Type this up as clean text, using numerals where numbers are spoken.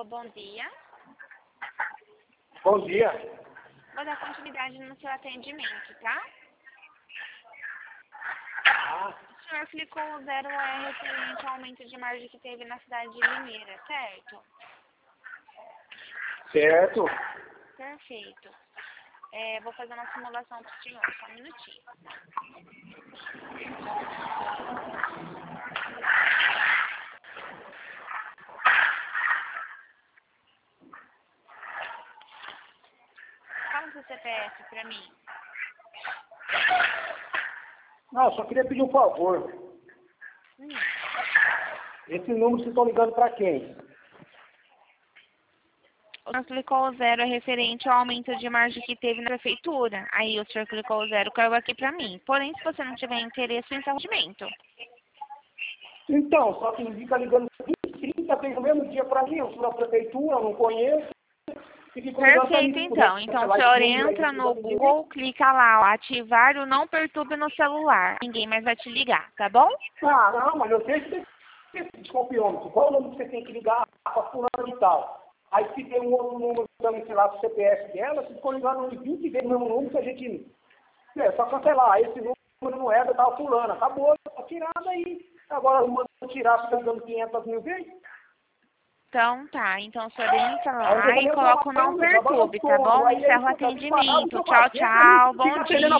Alô, bom dia. Bom dia. Vou dar continuidade no seu atendimento, tá? O senhor clicou o 0 referente ao aumento de margem que teve na cidade de Limeira, certo? Certo. Perfeito. Vou fazer uma simulação para o senhor, só um minutinho. Fala o seu CPF para mim. Não, eu só queria pedir um favor. Esse número vocês estão ligando para quem? O senhor clicou o 0 referente ao aumento de margem que teve na prefeitura. Aí o senhor clicou o 0, caiu aqui para mim. Porém, se você não tiver interesse, encerra o atendimento. Então, só que fica ligando 20, 30 vezes no mesmo dia para mim. Eu sou da prefeitura, eu não conheço. Perfeito, então. Então, o senhor entra no Google, clica lá, ó, ativar o não perturbe no celular. Ninguém mais vai te ligar, tá bom? Ah, não, mas eu sei que você desconfiômetro. Qual o número que você tem que ligar para fulano e tal? Aí se tem um outro número também, sei lá, do CPF dela, se for ligando 20 vezes no mesmo número, que a gente... É só cancelar. Esse número não é da tal fulana. Acabou, tá tirado aí. Agora, manda tirar, fica dando 500 mil vezes. Então tá, então o senhor entra lá e coloca o não perturbe, tá bom? Encerra o atendimento. Tchau, tchau, bom dia.